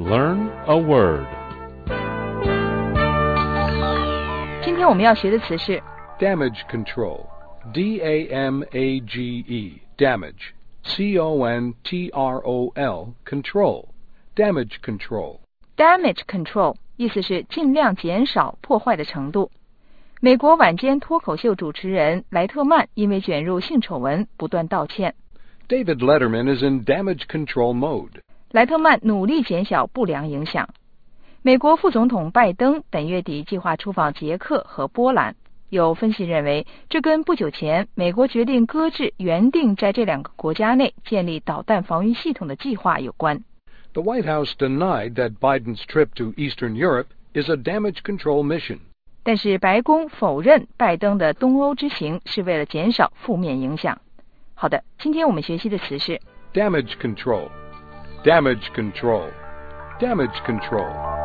Learn a word. 今天我们要学的词是 Damage control. D-A-M-A-G-E. Damage. C-O-N-T-R-O-L. Control. Damage control. damage control， 意思是尽量减少破坏的程度。美国晚间脱口秀主持人莱特曼因为卷入性丑闻不断道歉。 David Letterman is in damage control mode. 莱特曼努力减小不良影响。美国副总统拜登本月底计划出访捷克和波兰，有分析认为，这跟不久前美国决定搁置原定在这两个国家内建立导弹防御系统的计划有关。 The White House denied that Biden's trip to Eastern Europe is a damage control mission. 但是白宫否认拜登的东欧之行是为了减少负面影响。好的，今天我们学习的词是 Damage control. Damage control. Damage control.